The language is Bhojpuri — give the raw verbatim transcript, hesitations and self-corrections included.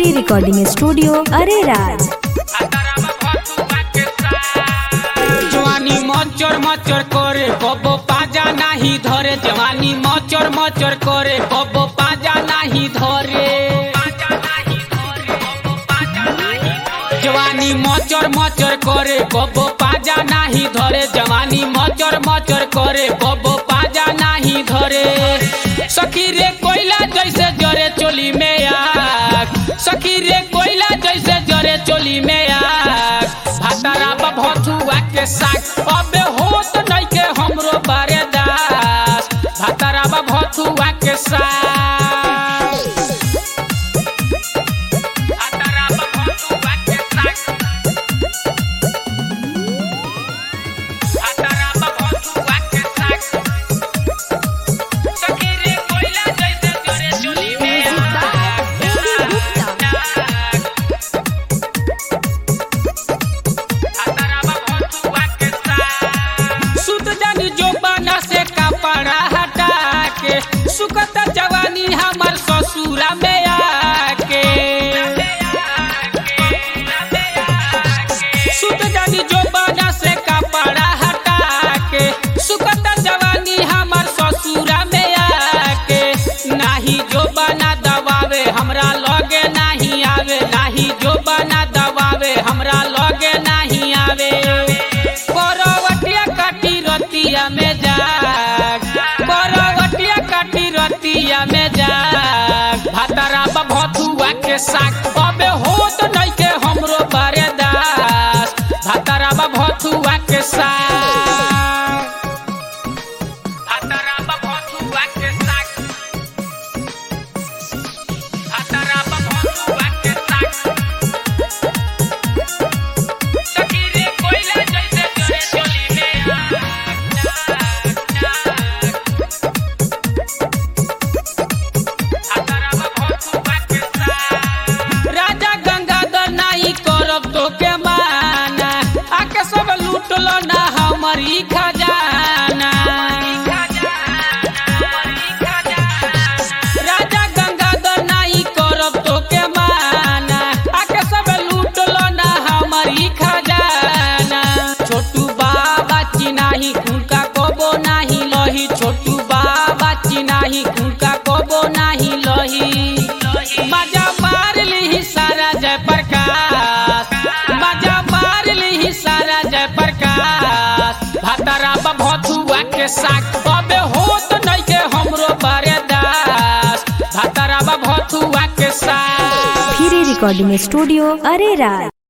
फिरी रिकॉर्डिंग स्टूडियो अरे राज। जवानी मचर मचर करे बबो पाजा नाही धरे, जवानी मचर मचर करे बबो पाजा नाही धरे, जवानी मचर मचर करे बबो पाजा नाही धरे, जवानी मचर मचर करे बबो पाजा नाही धरे। सखी रे कोयला जैसे जरे चोली में आग, सखी रे कोयला जैसे जरे चोली में आग, भातारा भथुआ के साग अबे होत नहीं के हमरो बारे दास, भातारा भथुआ के साग। सुकत जवानी हमर ससुरा में आके, सुत जानी जो बना से कपड़ा हटा के, सुकत जवानी हमर ससुरा में आके, नाही जो बना दबावे हमरा लगे नहीं आवे, नाही जो बना दबावे हमरा लगे नहीं आवे, करवटिया काटी रतिया में जाग, करवटिया काटी रतिया में जाग, भातारा भथुआ के साग अबे होत नहीं के हमरो बारे दास, भातारा भथुआ के साग, भातारा भथुआ के साग, भातारा भथुआ के साग। सखी रे कोयला जैसे जरे चोली में आग, राजा गंगाधर नहीं करब तो के माना, आके सब लूटलो ना हमारी खजाना, राजा गंगाधर नहीं करब तो के माना, आके सब लूटलो ना हमारी खजाना। छोटू बाबा चिनाही उनका कबो नहीं लही, छोटू बाबा चिनाही उनका कबो नहीं लही, मजा मार ली सारा जय प्रकाश, मजा मार ली सारा जय प्रकाश, भातारा भथुआ के साग अबे होत नहीं के हमरो बारे दास, भातारा भथुआ के साग। फिरी रिकॉर्डिंग स्टूडियो अरे राज।